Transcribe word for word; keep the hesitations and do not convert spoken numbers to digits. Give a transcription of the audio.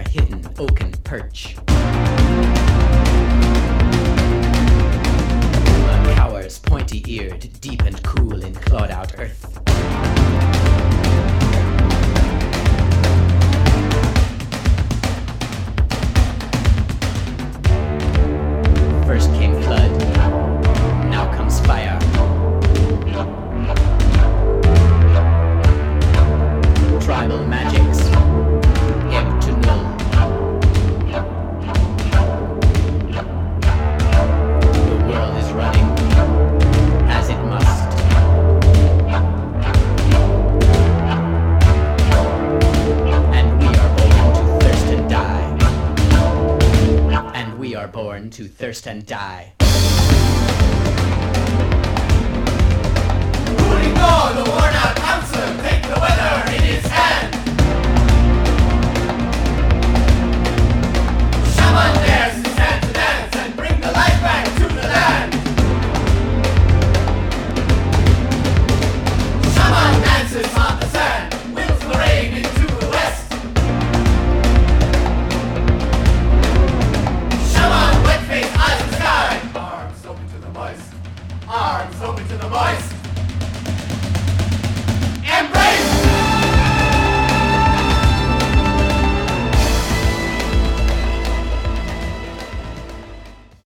hidden oaken perch. Puma cowers pointy-eared, deep and cool in clawed-out earth. First came flood, now comes fire. Tribal magics, ebb to null. The world is running as it must. And we are born to thirst and die. And we are born to thirst and die. Ruling all the worn-out council, take the weather in his hand. Shaman dares to stand to dance and bring the life back to the land. Shaman dances on the sand, wills the rain into the west. Shaman wet face eyes the sky, arms open to the moist, arms open to the moist.